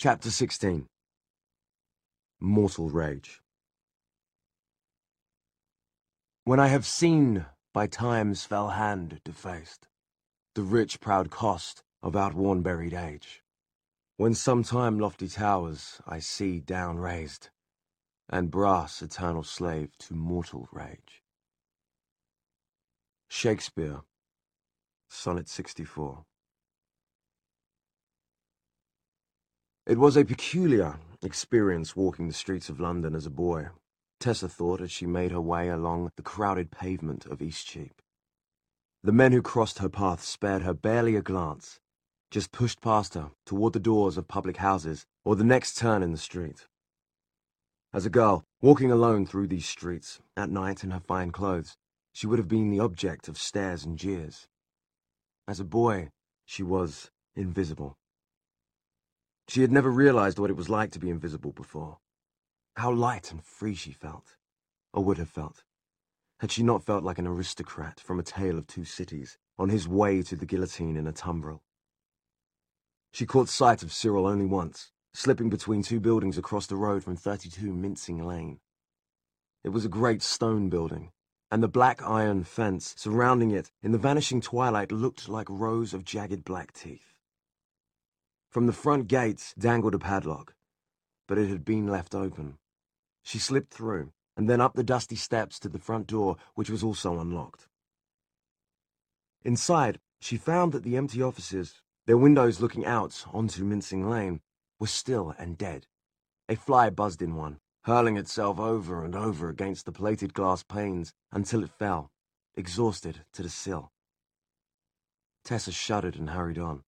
Chapter 16. Mortal Rage. When I have seen by time's fell hand defaced the rich proud cost of outworn buried age, when sometime lofty towers I see down raised, and brass eternal slave to mortal rage. Shakespeare, Sonnet 64. It was a peculiar experience walking the streets of London as a boy, Tessa thought as she made her way along the crowded pavement of Eastcheap. The men who crossed her path spared her barely a glance, just pushed past her toward the doors of public houses or the next turn in the street. As a girl, walking alone through these streets, at night in her fine clothes, she would have been the object of stares and jeers. As a boy, she was invisible. She had never realized what it was like to be invisible before. How light and free she felt, or would have felt, had she not felt like an aristocrat from A Tale of Two Cities, on his way to the guillotine in a tumbril. She caught sight of Cyril only once, slipping between two buildings across the road from 32 Mincing Lane. It was a great stone building, and the black iron fence surrounding it in the vanishing twilight looked like rows of jagged black teeth. From the front gates dangled a padlock, but it had been left open. She slipped through, and then up the dusty steps to the front door, which was also unlocked. Inside, she found that the empty offices, their windows looking out onto Mincing Lane, were still and dead. A fly buzzed in one, hurling itself over and over against the plated glass panes until it fell, exhausted, to the sill. Tessa shuddered and hurried on.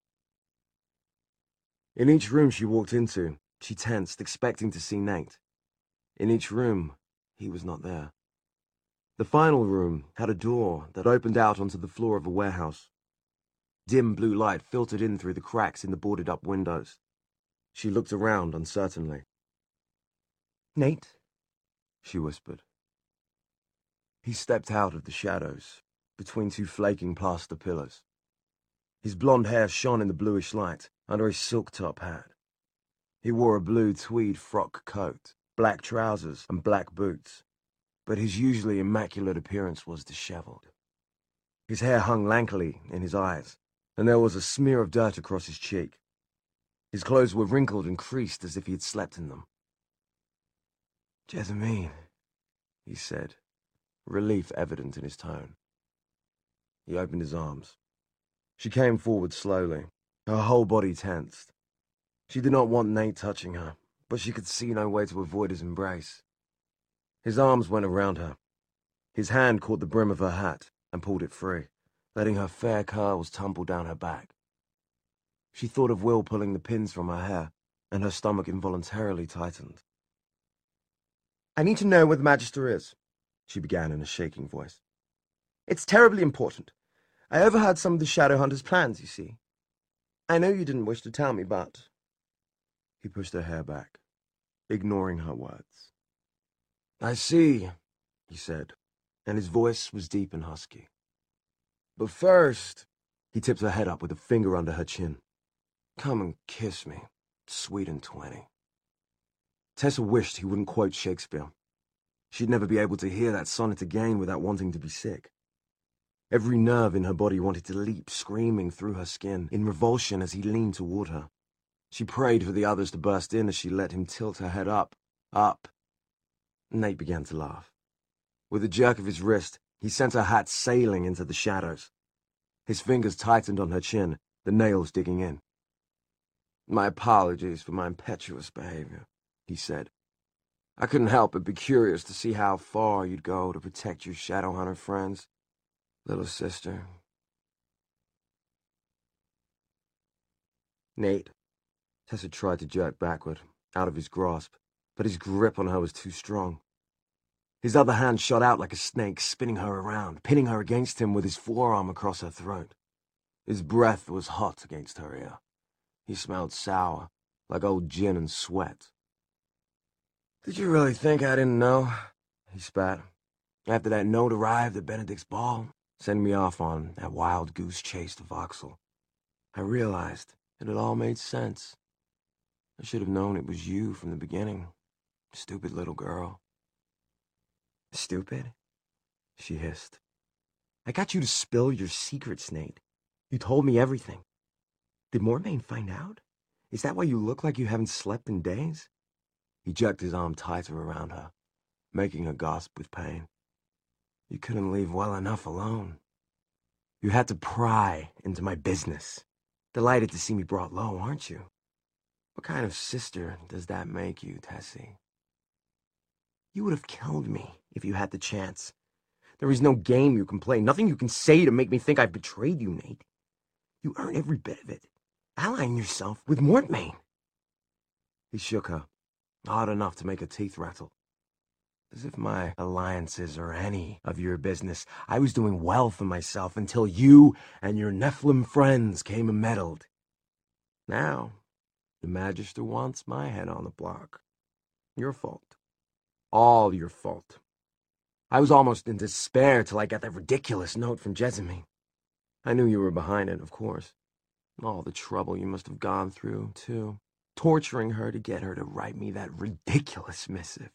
In each room she walked into, she tensed, expecting to see Nate. In each room, he was not there. The final room had a door that opened out onto the floor of a warehouse. Dim blue light filtered in through the cracks in the boarded-up windows. She looked around uncertainly. "Nate?" she whispered. He stepped out of the shadows, between two flaking plaster pillars. His blonde hair shone in the bluish light under a silk-top hat. He wore a blue tweed frock coat, black trousers, and black boots, but his usually immaculate appearance was disheveled. His hair hung lankily in his eyes, and there was a smear of dirt across his cheek. His clothes were wrinkled and creased as if he had slept in them. "Jessamine," he said, relief evident in his tone. He opened his arms. She came forward slowly, her whole body tensed. She did not want Nate touching her, but she could see no way to avoid his embrace. His arms went around her. His hand caught the brim of her hat and pulled it free, letting her fair curls tumble down her back. She thought of Will pulling the pins from her hair, and her stomach involuntarily tightened. "I need to know where the Magister is," she began in a shaking voice. "It's terribly important. I overheard some of the Shadowhunters' plans, you see. I know you didn't wish to tell me, but—" He pushed her hair back, ignoring her words. "I see," he said, and his voice was deep and husky. "But first," he tipped her head up with a finger under her chin. "Come and kiss me, sweet and 20. Tessa wished he wouldn't quote Shakespeare. She'd never be able to hear that sonnet again without wanting to be sick. Every nerve in her body wanted to leap screaming through her skin in revulsion as he leaned toward her. She prayed for the others to burst in as she let him tilt her head up. Nate began to laugh. With a jerk of his wrist, he sent her hat sailing into the shadows. His fingers tightened on her chin, the nails digging in. "My apologies for my impetuous behavior," he said. "I couldn't help but be curious to see how far you'd go to protect your Shadowhunter friends, little sister." "Nate." Tessa tried to jerk backward, out of his grasp, but his grip on her was too strong. His other hand shot out like a snake, spinning her around, pinning her against him with his forearm across her throat. His breath was hot against her ear. He smelled sour, like old gin and sweat. "Did you really think I didn't know?" he spat. "After that note arrived at Benedict's ball, sending me off on that wild goose chase to Vauxhall, I realized it had all made sense." I should have known it was you from the beginning. Stupid little girl. Stupid? She hissed. I got you to spill your secrets, Nate. You told me everything. Did Mortmain find out? Is that why you look like you haven't slept in days? He jerked his arm tighter around her, making her gasp with pain. You couldn't leave well enough alone. You had to pry into my business. Delighted to see me brought low, aren't you? What kind of sister does that make you, Tessie? You would have killed me if you had the chance. There is no game you can play, nothing you can say to make me think I've betrayed you, Nate. You earn every bit of it, allying yourself with Mortmain. He shook her, hard enough to make her teeth rattle. As if my alliances are any of your business. I was doing well for myself until you and your Nephilim friends came and meddled. Now, the Magister wants my head on the block. Your fault. All your fault. I was almost in despair till I got that ridiculous note from Jessamine. I knew you were behind it, of course. All the trouble you must have gone through, too. Torturing her to get her to write me that ridiculous missive.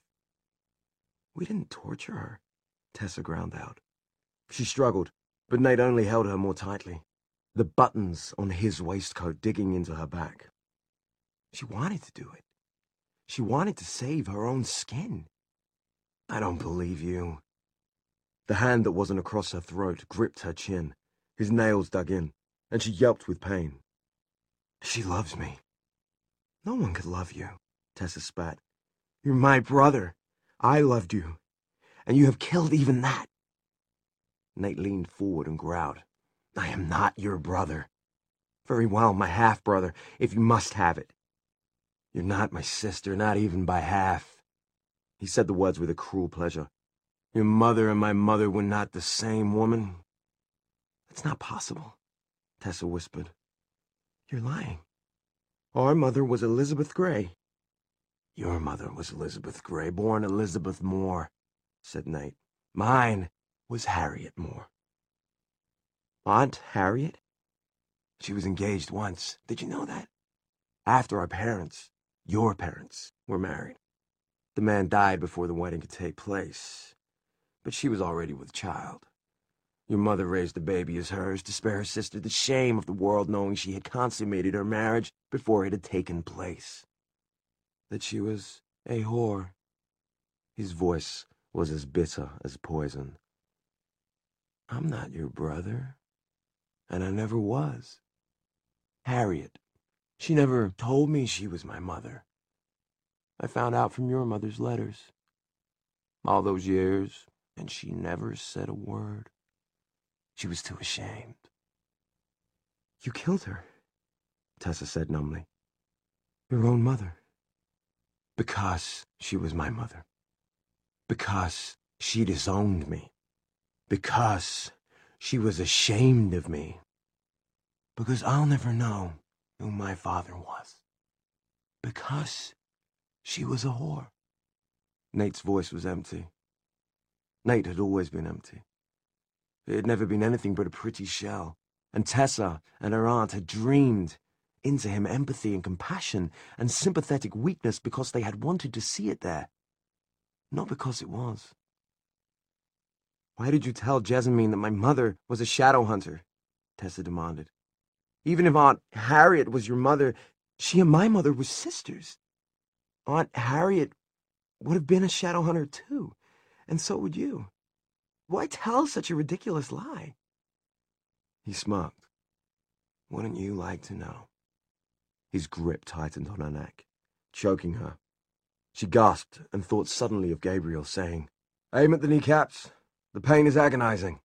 We didn't torture her, Tessa ground out. She struggled, but Nate only held her more tightly, the buttons on his waistcoat digging into her back. She wanted to do it. She wanted to save her own skin. I don't believe you. The hand that wasn't across her throat gripped her chin. His nails dug in, and she yelped with pain. She loves me. No one could love you, Tessa spat. You're my brother. I loved you, and you have killed even that. Nate leaned forward and growled. I am not your brother. Very well, my half-brother, if you must have it. You're not my sister, not even by half. He said the words with a cruel pleasure. Your mother and my mother were not the same woman. That's not possible, Tessa whispered. You're lying. Our mother was Elizabeth Grey. Your mother was Elizabeth Grey, born Elizabeth Moore, said Nate. Mine was Harriet Moore. Aunt Harriet? She was engaged once. Did you know that? After our parents, your parents, were married. The man died before the wedding could take place, but she was already with child. Your mother raised the baby as hers to spare her sister the shame of the world knowing she had consummated her marriage before it had taken place. That she was a whore. His voice was as bitter as poison. I'm not your brother, and I never was. Harriet, she never told me she was my mother. I found out from your mother's letters. All those years, and she never said a word. She was too ashamed. You killed her, Tessa said numbly. Your own mother. Because she was my mother. Because she disowned me. Because she was ashamed of me. Because I'll never know who my father was. Because she was a whore. Nate's voice was empty. Nate had always been empty. It had never been anything but a pretty shell, and Tessa and her aunt had dreamed into him empathy and compassion and sympathetic weakness because they had wanted to see it there, not because it was. Why did you tell Jessamine that my mother was a shadow hunter? Tessa demanded. Even if Aunt Harriet was your mother, she and my mother were sisters. Aunt Harriet would have been a shadow hunter too, and so would you. Why tell such a ridiculous lie? He smirked. Wouldn't you like to know? His grip tightened on her neck, choking her. She gasped and thought suddenly of Gabriel saying, Aim at the kneecaps. The pain is agonizing.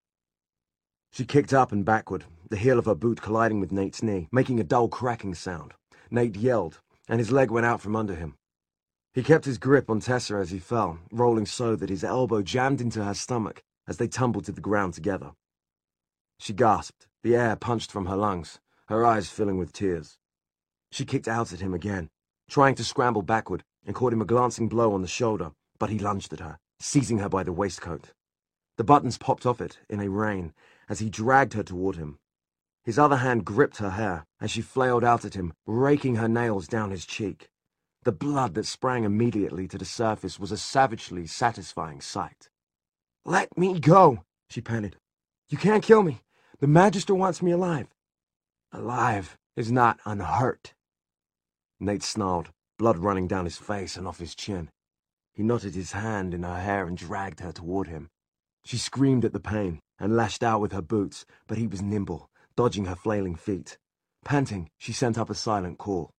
She kicked up and backward, the heel of her boot colliding with Nate's knee, making a dull cracking sound. Nate yelled, and his leg went out from under him. He kept his grip on Tessa as he fell, rolling so that his elbow jammed into her stomach as they tumbled to the ground together. She gasped, the air punched from her lungs, her eyes filling with tears. She kicked out at him again, trying to scramble backward, and caught him a glancing blow on the shoulder, but he lunged at her, seizing her by the waistcoat. The buttons popped off it in a rain as he dragged her toward him. His other hand gripped her hair as she flailed out at him, raking her nails down his cheek. The blood that sprang immediately to the surface was a savagely satisfying sight. "Let me go," she panted. "You can't kill me. The Magister wants me alive." "Alive is not unhurt." Nate snarled, blood running down his face and off his chin. He knotted his hand in her hair and dragged her toward him. She screamed at the pain and lashed out with her boots, but he was nimble, dodging her flailing feet. Panting, she sent up a silent call.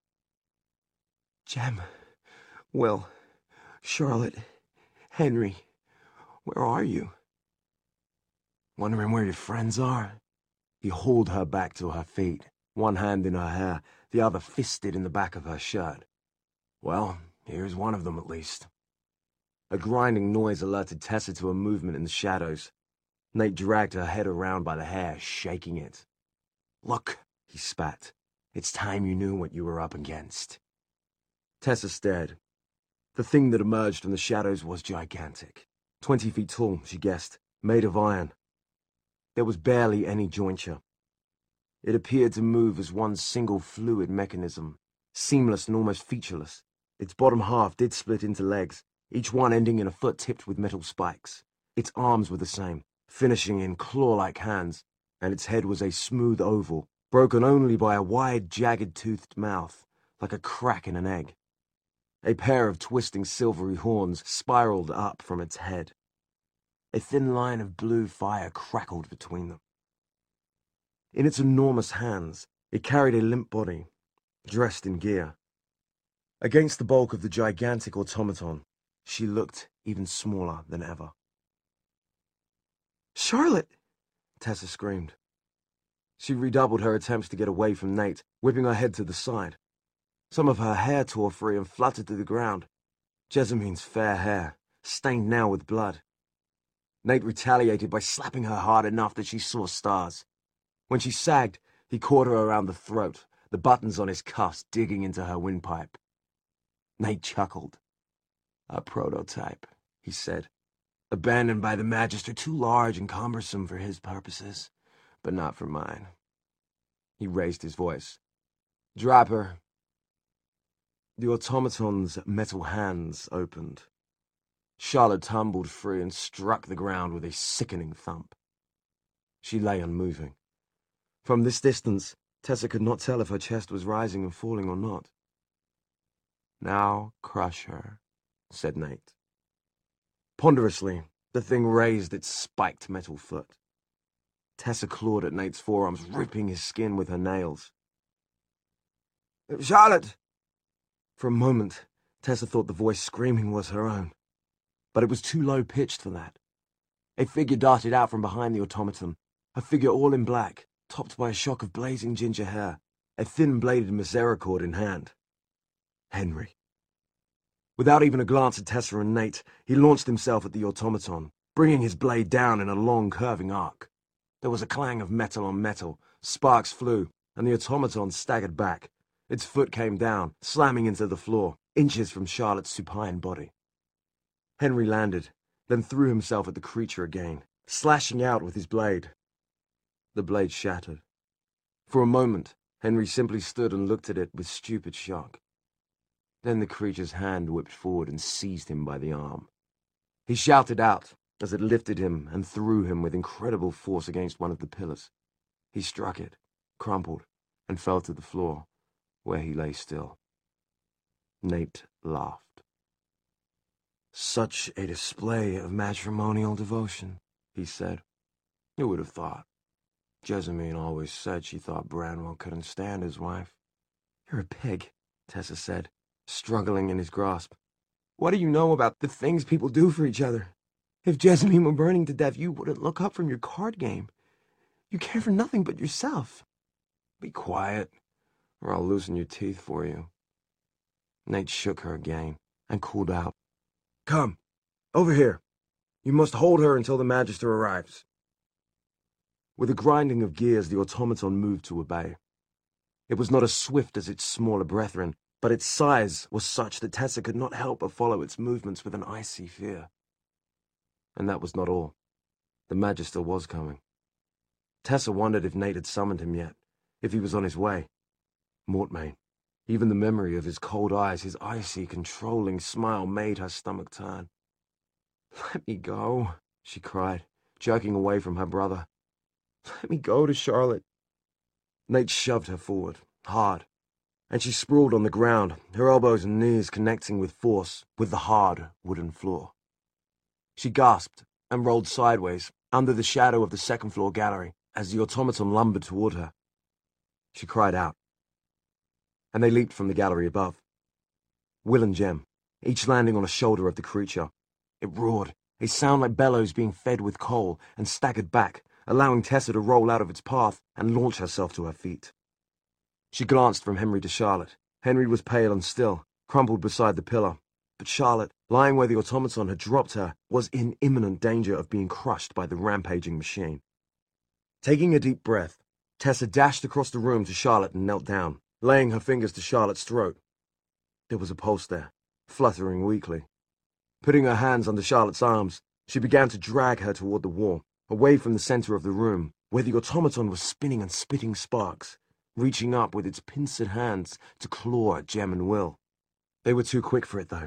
"Jem, Will, Charlotte, Henry, where are you?" "Wondering where your friends are?" He hauled her back to her feet, one hand in her hair, the other fisted in the back of her shirt. "Well, here's one of them at least." A grinding noise alerted Tessa to a movement in the shadows. Nate dragged her head around by the hair, shaking it. "Look," he spat. "It's time you knew what you were up against." Tessa stared. The thing that emerged from the shadows was gigantic. 20 feet tall, she guessed, made of iron. There was barely any jointure. It appeared to move as one single fluid mechanism, seamless and almost featureless. Its bottom half did split into legs, each one ending in a foot tipped with metal spikes. Its arms were the same, finishing in claw-like hands, and its head was a smooth oval, broken only by a wide, jagged-toothed mouth, like a crack in an egg. A pair of twisting silvery horns spiraled up from its head. A thin line of blue fire crackled between them. In its enormous hands, it carried a limp body, dressed in gear. Against the bulk of the gigantic automaton, she looked even smaller than ever. "Charlotte!" Tessa screamed. She redoubled her attempts to get away from Nate, whipping her head to the side. Some of her hair tore free and fluttered to the ground. Jessamyn's fair hair, stained now with blood. Nate retaliated by slapping her hard enough that she saw stars. When she sagged, he caught her around the throat, the buttons on his cuffs digging into her windpipe. Nate chuckled. "A prototype," he said. "Abandoned by the Magister, too large and cumbersome for his purposes, but not for mine." He raised his voice. "Drop her." The automaton's metal hands opened. Charlotte tumbled free and struck the ground with a sickening thump. She lay unmoving. From this distance, Tessa could not tell if her chest was rising and falling or not. "Now crush her," said Nate. Ponderously, the thing raised its spiked metal foot. Tessa clawed at Nate's forearms, ripping his skin with her nails. "Charlotte!" For a moment, Tessa thought the voice screaming was her own. But it was too low-pitched for that. A figure darted out from behind the automaton, a figure all in black, topped by a shock of blazing ginger hair, a thin-bladed misericord in hand. Henry. Without even a glance at Tessa and Nate, he launched himself at the automaton, bringing his blade down in a long, curving arc. There was a clang of metal on metal, sparks flew, and the automaton staggered back. Its foot came down, slamming into the floor, inches from Charlotte's supine body. Henry landed, then threw himself at the creature again, slashing out with his blade. The blade shattered. For a moment, Henry simply stood and looked at it with stupid shock. Then the creature's hand whipped forward and seized him by the arm. He shouted out as it lifted him and threw him with incredible force against one of the pillars. He struck it, crumpled, and fell to the floor, where he lay still. Nate laughed. "Such a display of matrimonial devotion," he said. "Who would have thought? Jessamyn always said she thought Branwell couldn't stand his wife." "You're a pig," Tessa said, struggling in his grasp. "What do you know about the things people do for each other? If Jessamyn were burning to death, you wouldn't look up from your card game. You care for nothing but yourself." "Be quiet, or I'll loosen your teeth for you." Nate shook her again and called out, "Come, over here. You must hold her until the Magister arrives." With a grinding of gears, the automaton moved to obey. It was not as swift as its smaller brethren, but its size was such that Tessa could not help but follow its movements with an icy fear. And that was not all. The Magister was coming. Tessa wondered if Nate had summoned him yet, if he was on his way. Mortmain. Even the memory of his cold eyes, his icy, controlling smile made her stomach turn. "Let me go," she cried, jerking away from her brother. "Let me go to Charlotte." Nate shoved her forward, hard, and she sprawled on the ground, her elbows and knees connecting with force with the hard wooden floor. She gasped and rolled sideways under the shadow of the second-floor gallery as the automaton lumbered toward her. She cried out, and they leaped from the gallery above. Will and Jem, each landing on a shoulder of the creature. It roared, a sound like bellows being fed with coal, and staggered back, allowing Tessa to roll out of its path and launch herself to her feet. She glanced from Henry to Charlotte. Henry was pale and still, crumpled beside the pillar. But Charlotte, lying where the automaton had dropped her, was in imminent danger of being crushed by the rampaging machine. Taking a deep breath, Tessa dashed across the room to Charlotte and knelt down, laying her fingers to Charlotte's throat. There was a pulse there, fluttering weakly. Putting her hands under Charlotte's arms, she began to drag her toward the wall, away from the center of the room, where the automaton was spinning and spitting sparks, reaching up with its pincered hands to claw at Jem and Will. They were too quick for it, though.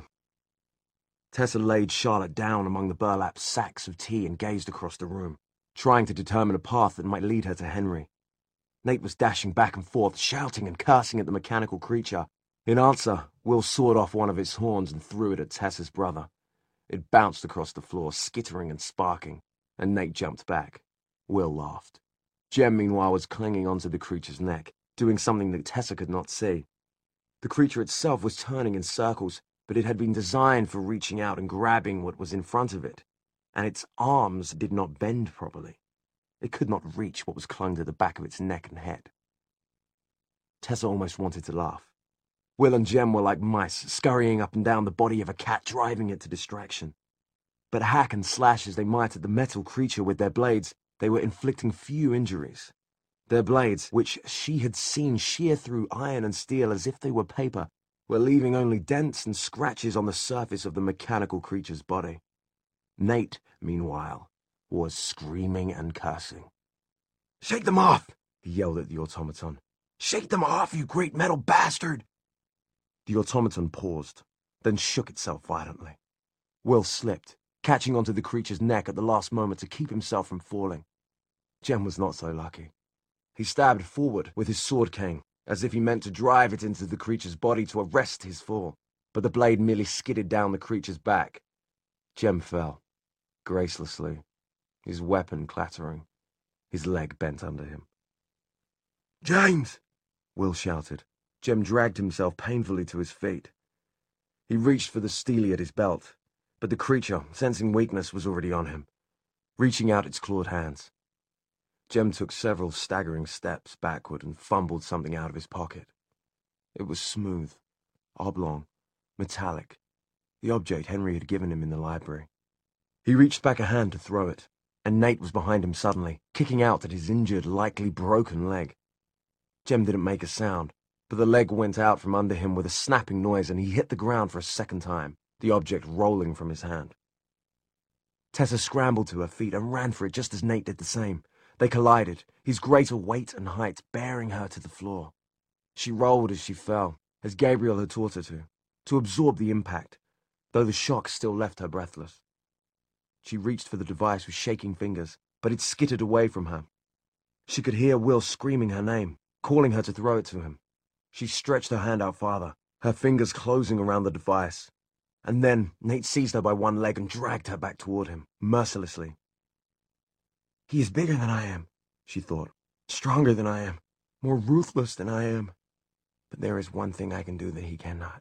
Tessa laid Charlotte down among the burlap sacks of tea and gazed across the room, trying to determine a path that might lead her to Henry. Nate was dashing back and forth, shouting and cursing at the mechanical creature. In answer, Will sawed off one of its horns and threw it at Tessa's brother. It bounced across the floor, skittering and sparking, and Nate jumped back. Will laughed. Jem, meanwhile, was clinging onto the creature's neck, doing something that Tessa could not see. The creature itself was turning in circles, but it had been designed for reaching out and grabbing what was in front of it, and its arms did not bend properly. It could not reach what was clung to the back of its neck and head. Tessa almost wanted to laugh. Will and Jem were like mice, scurrying up and down the body of a cat, driving it to distraction. But hack and slash as they might at the metal creature with their blades, they were inflicting few injuries. Their blades, which she had seen shear through iron and steel as if they were paper, were leaving only dents and scratches on the surface of the mechanical creature's body. Nate, meanwhile, was screaming and cursing. "Shake them off!" he yelled at the automaton. "Shake them off, you great metal bastard!" The automaton paused, then shook itself violently. Will slipped, catching onto the creature's neck at the last moment to keep himself from falling. Jem was not so lucky. He stabbed forward with his sword cane, as if he meant to drive it into the creature's body to arrest his fall, but the blade merely skidded down the creature's back. Jem fell, gracelessly, his weapon clattering, his leg bent under him. "James!" Will shouted. Jem dragged himself painfully to his feet. He reached for the steely at his belt, but the creature, sensing weakness, was already on him, reaching out its clawed hands. Jem took several staggering steps backward and fumbled something out of his pocket. It was smooth, oblong, metallic, the object Henry had given him in the library. He reached back a hand to throw it, and Nate was behind him suddenly, kicking out at his injured, likely broken leg. Jem didn't make a sound, but the leg went out from under him with a snapping noise and he hit the ground for a second time, the object rolling from his hand. Tessa scrambled to her feet and ran for it just as Nate did the same. They collided, his greater weight and height bearing her to the floor. She rolled as she fell, as Gabriel had taught her to absorb the impact, though the shock still left her breathless. She reached for the device with shaking fingers, but it skittered away from her. She could hear Will screaming her name, calling her to throw it to him. She stretched her hand out farther, her fingers closing around the device. And then Nate seized her by one leg and dragged her back toward him, mercilessly. "He is bigger than I am," she thought, "stronger than I am, more ruthless than I am. But there is one thing I can do that he cannot."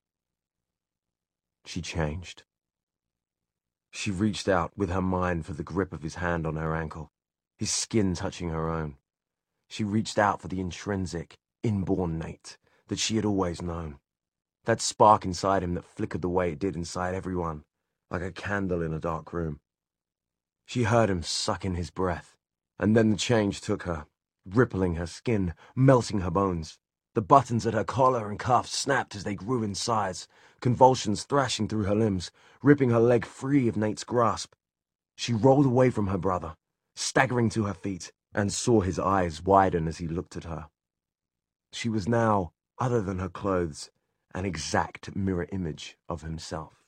She changed. She reached out with her mind for the grip of his hand on her ankle, his skin touching her own. She reached out for the intrinsic, inborn Nate that she had always known. That spark inside him that flickered the way it did inside everyone, like a candle in a dark room. She heard him suck in his breath, and then the change took her, rippling her skin, melting her bones. The buttons at her collar and cuffs snapped as they grew in size, convulsions thrashing through her limbs, ripping her leg free of Nate's grasp. She rolled away from her brother, staggering to her feet, and saw his eyes widen as he looked at her. She was now, other than her clothes, an exact mirror image of himself.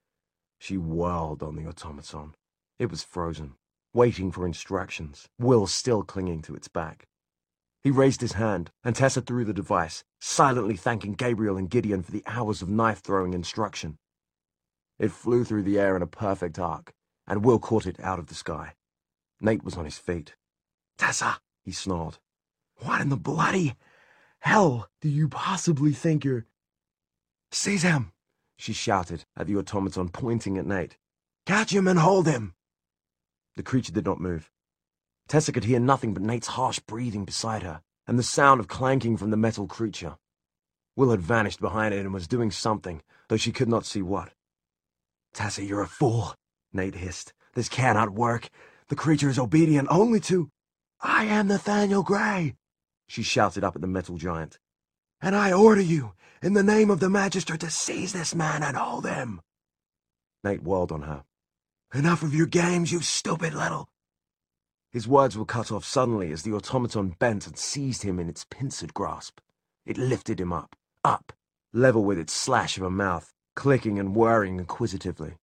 She whirled on the automaton. It was frozen, waiting for instructions, Will still clinging to its back. He raised his hand, and Tessa threw the device, silently thanking Gabriel and Gideon for the hours of knife-throwing instruction. It flew through the air in a perfect arc, and Will caught it out of the sky. Nate was on his feet. "Tessa," he snarled. "What in the bloody hell do you possibly think you're—" "Seize him!" she shouted at the automaton, pointing at Nate. "Catch him and hold him!" The creature did not move. Tessa could hear nothing but Nate's harsh breathing beside her, and the sound of clanking from the metal creature. Will had vanished behind it and was doing something, though she could not see what. "Tessa, you're a fool," Nate hissed. "This cannot work. The creature is obedient only to—" "I am Nathaniel Gray," she shouted up at the metal giant. "And I order you, in the name of the Magistrate, to seize this man and hold him." Nate whirled on her. "Enough of your games, you stupid little—" His words were cut off suddenly as the automaton bent and seized him in its pincered grasp. It lifted him up, level with its slash of a mouth, clicking and whirring inquisitively.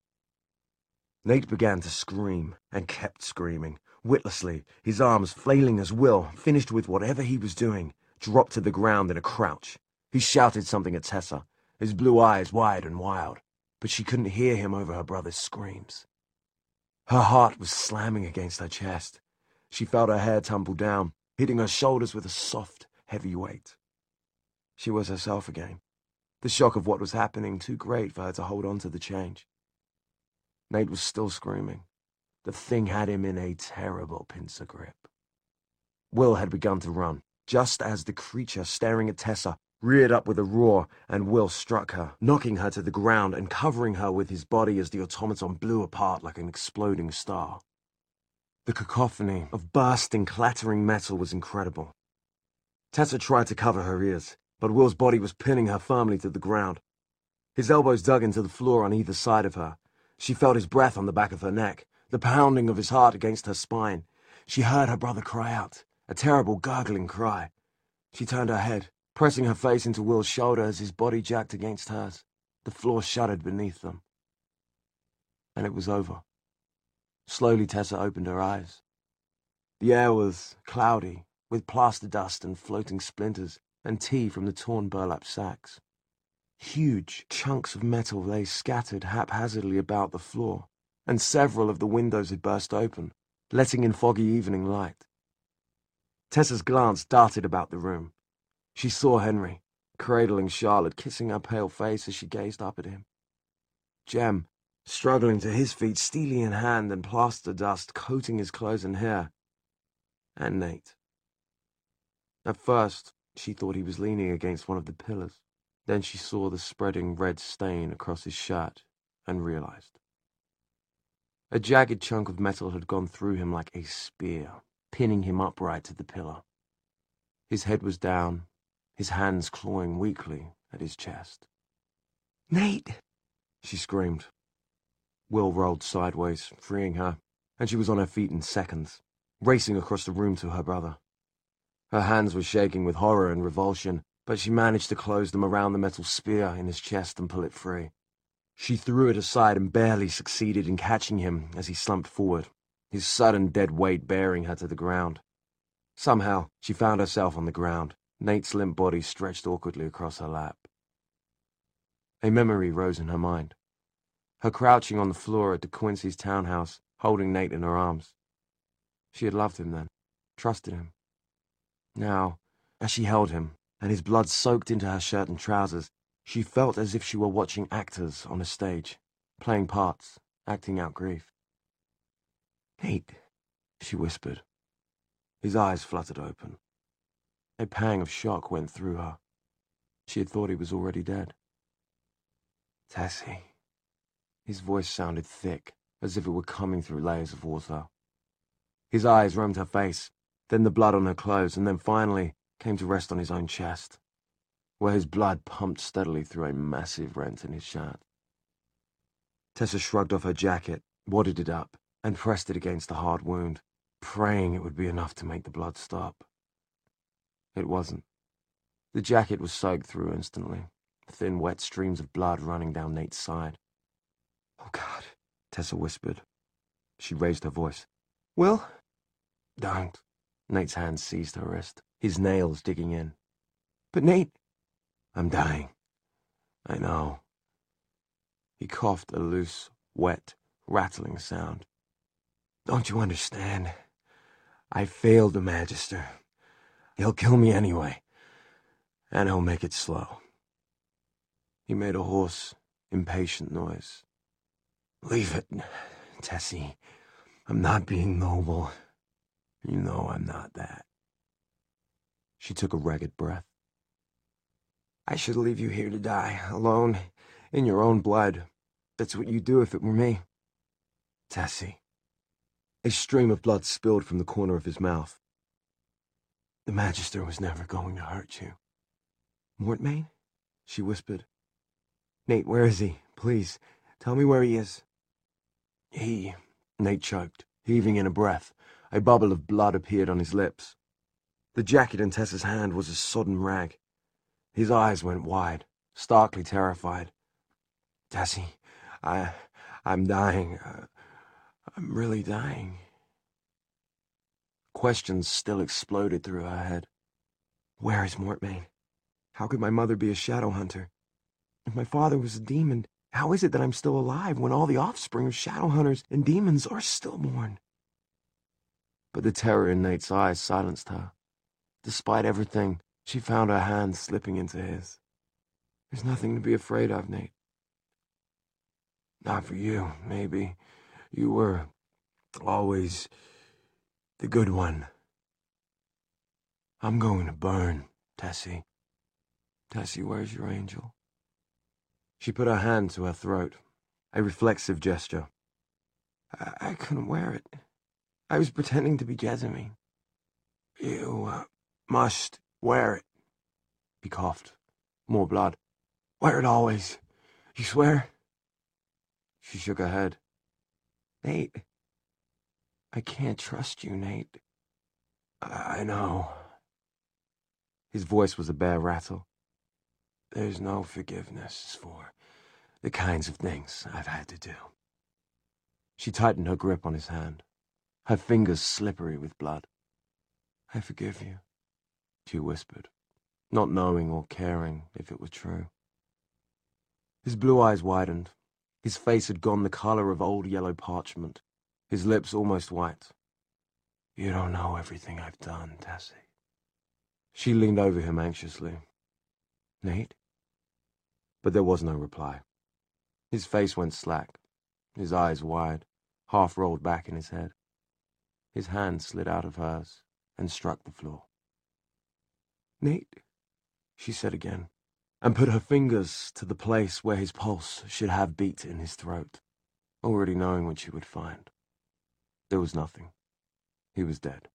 Nate began to scream, and kept screaming, witlessly, his arms flailing as Will, finished with whatever he was doing, dropped to the ground in a crouch. He shouted something at Tessa, his blue eyes wide and wild, but she couldn't hear him over her brother's screams. Her heart was slamming against her chest. She felt her hair tumble down, hitting her shoulders with a soft, heavy weight. She was herself again, the shock of what was happening too great for her to hold on to the change. Nate was still screaming. The thing had him in a terrible pincer grip. Will had begun to run, just as the creature staring at Tessa reared up with a roar, and Will struck her, knocking her to the ground and covering her with his body as the automaton blew apart like an exploding star. The cacophony of bursting, clattering metal was incredible. Tessa tried to cover her ears, but Will's body was pinning her firmly to the ground. His elbows dug into the floor on either side of her. She felt his breath on the back of her neck, the pounding of his heart against her spine. She heard her brother cry out, a terrible gurgling cry. She turned her head, pressing her face into Will's shoulder as his body jacked against hers. The floor shuddered beneath them. And it was over. Slowly Tessa opened her eyes. The air was cloudy, with plaster dust and floating splinters, and tea from the torn burlap sacks. Huge chunks of metal lay scattered haphazardly about the floor, and several of the windows had burst open, letting in foggy evening light. Tessa's glance darted about the room. She saw Henry, cradling Charlotte, kissing her pale face as she gazed up at him. Jem, struggling to his feet, steely in hand and plaster dust coating his clothes and hair. And Nate. At first, she thought he was leaning against one of the pillars. Then she saw the spreading red stain across his shirt and realized. A jagged chunk of metal had gone through him like a spear, pinning him upright to the pillar. His head was down, his hands clawing weakly at his chest. "Nate!" she screamed. Will rolled sideways, freeing her, and she was on her feet in seconds, racing across the room to her brother. Her hands were shaking with horror and revulsion, but she managed to close them around the metal spear in his chest and pull it free. She threw it aside and barely succeeded in catching him as he slumped forward, his sudden dead weight bearing her to the ground. Somehow, she found herself on the ground, Nate's limp body stretched awkwardly across her lap. A memory rose in her mind. Her crouching on the floor at De Quincy's townhouse, holding Nate in her arms. She had loved him then, trusted him. Now, as she held him, and his blood soaked into her shirt and trousers, she felt as if she were watching actors on a stage, playing parts, acting out grief. "Nate," she whispered. His eyes fluttered open. A pang of shock went through her. She had thought he was already dead. "Tessie." His voice sounded thick, as if it were coming through layers of water. His eyes roamed her face, then the blood on her clothes, and then finally came to rest on his own chest, where his blood pumped steadily through a massive rent in his shirt. Tessa shrugged off her jacket, wadded it up, and pressed it against the hard wound, praying it would be enough to make the blood stop. It wasn't. The jacket was soaked through instantly, thin, wet streams of blood running down Nate's side. "Oh, God," Tessa whispered. She raised her voice. "Will?" "Don't." Nate's hand seized her wrist, his nails digging in. "But Nate..." "I'm dying. I know." He coughed a loose, wet, rattling sound. "Don't you understand? I failed the Magister. He'll kill me anyway, and he'll make it slow." He made a hoarse, impatient noise. "Leave it, Tessie. I'm not being noble. You know I'm not that." She took a ragged breath. "I should leave you here to die, alone, in your own blood. That's what you'd do if it were me." "Tessie." A stream of blood spilled from the corner of his mouth. "The Magister was never going to hurt you." "Mortmain?" she whispered. "Nate, where is he? Please, tell me where he is." Nate choked, heaving in a breath. A bubble of blood appeared on his lips. The jacket in Tessa's hand was a sodden rag. His eyes went wide, starkly terrified. "Tessie, I'm dying. I'm really dying." Questions still exploded through her head. Where is Mortmain? How could my mother be a shadow hunter? If my father was a demon, how is it that I'm still alive when all the offspring of shadow hunters and demons are stillborn? But the terror in Nate's eyes silenced her. Despite everything, she found her hand slipping into his. "There's nothing to be afraid of, Nate." "Not for you, maybe. You were always the good one." "I'm going to burn, Tessie. Tessie, where's your angel?" She put her hand to her throat, a reflexive gesture. I couldn't wear it. I was pretending to be Jessamine." "You must wear it." He coughed. More blood. "Wear it always. You swear?" She shook her head. "Nate, I can't trust you, Nate." "I know." His voice was a bare rattle. "There's no forgiveness for the kinds of things I've had to do." She tightened her grip on his hand, her fingers slippery with blood. "I forgive you," she whispered, not knowing or caring if it were true. His blue eyes widened. His face had gone the color of old yellow parchment, his lips almost white. "You don't know everything I've done, Tessie." She leaned over him anxiously. "Nate?" But there was no reply. His face went slack, his eyes wide, half rolled back in his head. His hand slid out of hers and struck the floor. "Nate," she said again, and put her fingers to the place where his pulse should have beat in his throat, already knowing what she would find. There was nothing. He was dead.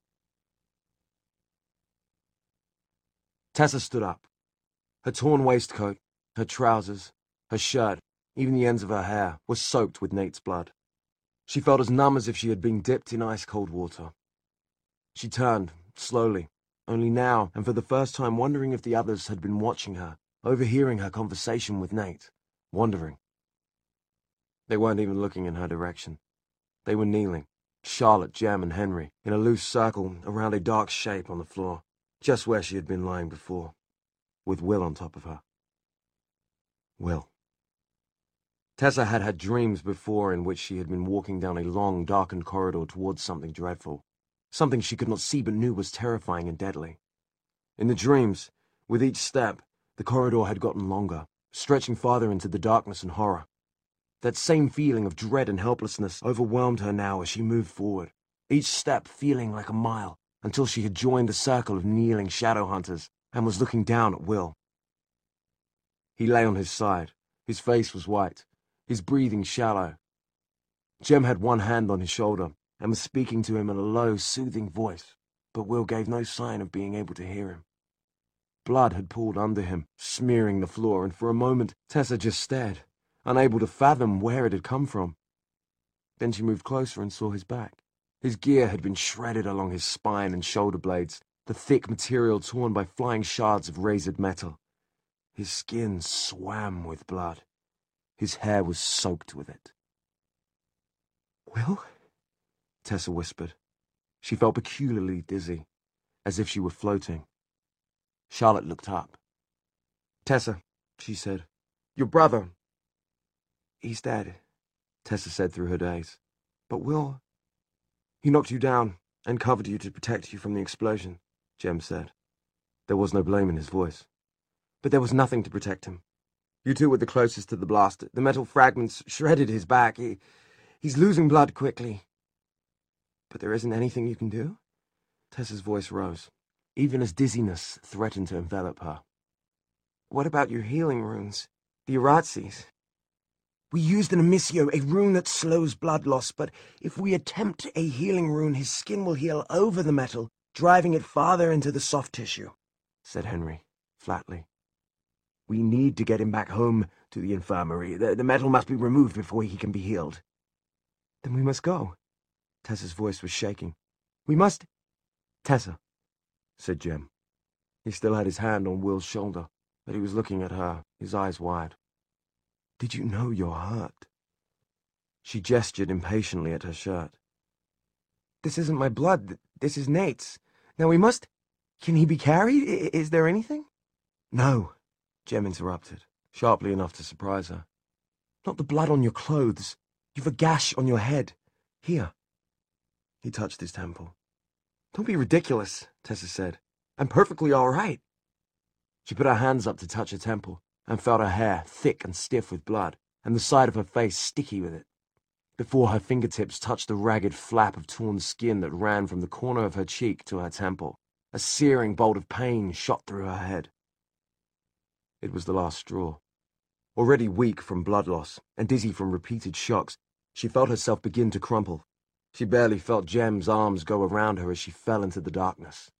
Tessa stood up. Her torn waistcoat, her trousers, her shirt, even the ends of her hair, were soaked with Nate's blood. She felt as numb as if she had been dipped in ice-cold water. She turned, slowly, only now, and for the first time wondering if the others had been watching her, overhearing her conversation with Nate, wondering. They weren't even looking in her direction. They were kneeling, Charlotte, Jem, and Henry, in a loose circle around a dark shape on the floor, just where she had been lying before, with Will on top of her. Will. Tessa had had dreams before in which she had been walking down a long, darkened corridor towards something dreadful, something she could not see but knew was terrifying and deadly. In the dreams, with each step, the corridor had gotten longer, stretching farther into the darkness and horror. That same feeling of dread and helplessness overwhelmed her now as she moved forward, each step feeling like a mile, until she had joined the circle of kneeling shadow hunters and was looking down at Will. He lay on his side. His face was white, his breathing shallow. Jem had one hand on his shoulder and was speaking to him in a low, soothing voice, but Will gave no sign of being able to hear him. Blood had pooled under him, smearing the floor, and for a moment Tessa just stared, unable to fathom where it had come from. Then she moved closer and saw his back. His gear had been shredded along his spine and shoulder blades, the thick material torn by flying shards of razored metal. His skin swam with blood. His hair was soaked with it. "Will?" Tessa whispered. She felt peculiarly dizzy, as if she were floating. Charlotte looked up. "Tessa," she said, "your brother." "He's dead," Tessa said through her daze. "But Will—" "He knocked you down and covered you to protect you from the explosion," Jem said. There was no blame in his voice. "But there was nothing to protect him. You two were the closest to the blast. The metal fragments shredded his back. He's losing blood quickly." "But there isn't anything you can do?" Tessa's voice rose, even as dizziness threatened to envelop her. "What about your healing runes? The Uratzis?" "We used an Amicio, a rune that slows blood loss, but if we attempt a healing rune, his skin will heal over the metal, driving it farther into the soft tissue," said Henry, flatly. "We need to get him back home to the infirmary. The metal must be removed before he can be healed." "Then we must go." Tessa's voice was shaking. "We must—" "Tessa," said Jem. He still had his hand on Will's shoulder, but he was looking at her, his eyes wide. "Did you know you're hurt?" She gestured impatiently at her shirt. "This isn't my blood. This is Nate's. Now we must— Can he be carried? Is there anything?" "No," Jem interrupted, sharply enough to surprise her. "Not the blood on your clothes. You've a gash on your head. Here." He touched his temple. "Don't be ridiculous," Tessa said. "I'm perfectly all right." She put her hands up to touch her temple and felt her hair thick and stiff with blood, and the side of her face sticky with it, before her fingertips touched the ragged flap of torn skin that ran from the corner of her cheek to her temple. A searing bolt of pain shot through her head. It was the last straw. Already weak from blood loss and dizzy from repeated shocks, she felt herself begin to crumple. She barely felt Jem's arms go around her as she fell into the darkness.